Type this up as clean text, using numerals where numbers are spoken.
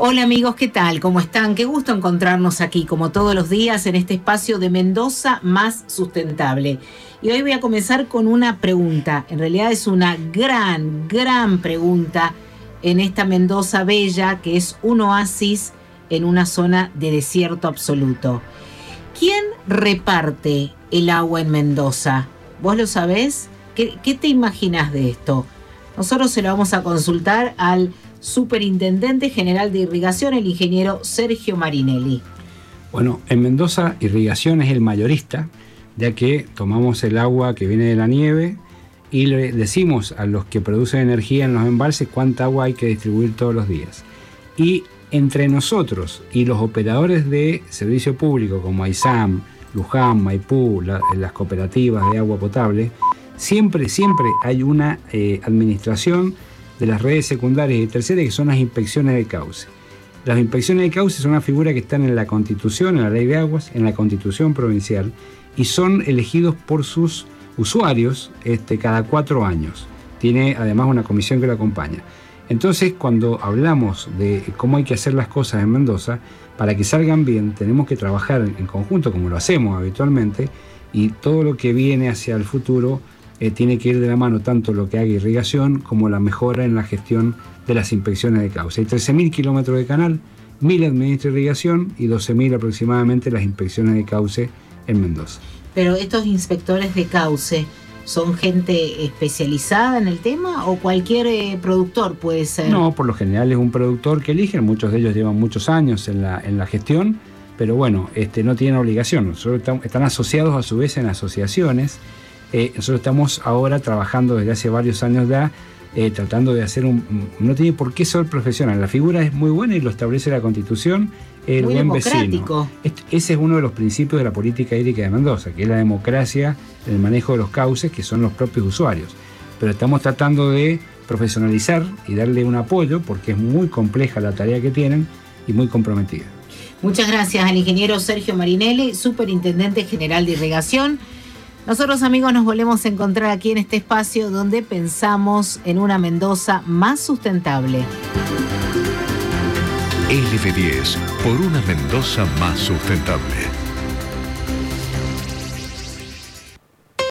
Hola amigos, ¿qué tal? ¿Cómo están? Qué gusto encontrarnos aquí, como todos los días, en este espacio de Mendoza Más Sustentable. Y hoy voy a comenzar con una pregunta. En realidad es una gran pregunta en esta Mendoza bella, que es un oasis en una zona de desierto absoluto. ¿Quién reparte el agua en Mendoza? ¿Vos lo sabés? ¿Qué te imaginás de esto? Nosotros se lo vamos a consultar al Superintendente General de Irrigación, el ingeniero Sergio Marinelli. Bueno, en Mendoza Irrigación es el mayorista, ya que tomamos el agua que viene de la nieve y le decimos a los que producen energía en los embalses cuánta agua hay que distribuir todos los días. Y entre nosotros y los operadores de servicio público como AISAM, Luján, Maipú, las cooperativas de agua potable, siempre hay una administración de las redes secundarias y terciarias, que son las inspecciones de cauce. Las inspecciones de cauce son una figura que están en la Constitución, en la Ley de Aguas, en la Constitución provincial, y son elegidos por sus usuarios cada 4 años. Tiene además una comisión que lo acompaña. Entonces, cuando hablamos de cómo hay que hacer las cosas en Mendoza, para que salgan bien, tenemos que trabajar en conjunto, como lo hacemos habitualmente, y todo lo que viene hacia el futuro tiene que ir de la mano tanto lo que haga irrigación como la mejora en la gestión de las inspecciones de cauce. Hay 13.000 kilómetros de canal, 1.000 administra irrigación y 12.000 aproximadamente las inspecciones de cauce en Mendoza. Pero estos inspectores de cauce, ¿son gente especializada en el tema o cualquier productor puede ser? No, por lo general es un productor que eligen, muchos de ellos llevan muchos años en la gestión, pero bueno, no tienen obligación. Están asociados a su vez en asociaciones. Nosotros estamos ahora trabajando desde hace varios años ya, tratando de hacer no tiene por qué ser profesional. La figura es muy buena y lo establece la Constitución, el muy buen democrático. Vecino. Ese es uno de los principios de la política hídrica de Mendoza, que es la democracia en el manejo de los cauces, que son los propios usuarios. Pero estamos tratando de profesionalizar y darle un apoyo, porque es muy compleja la tarea que tienen y muy comprometida. Muchas gracias al ingeniero Sergio Marinelli, Superintendente General de Irrigación. Nosotros, amigos, nos volvemos a encontrar aquí en este espacio donde pensamos en una Mendoza más sustentable. LF10, por una Mendoza más sustentable.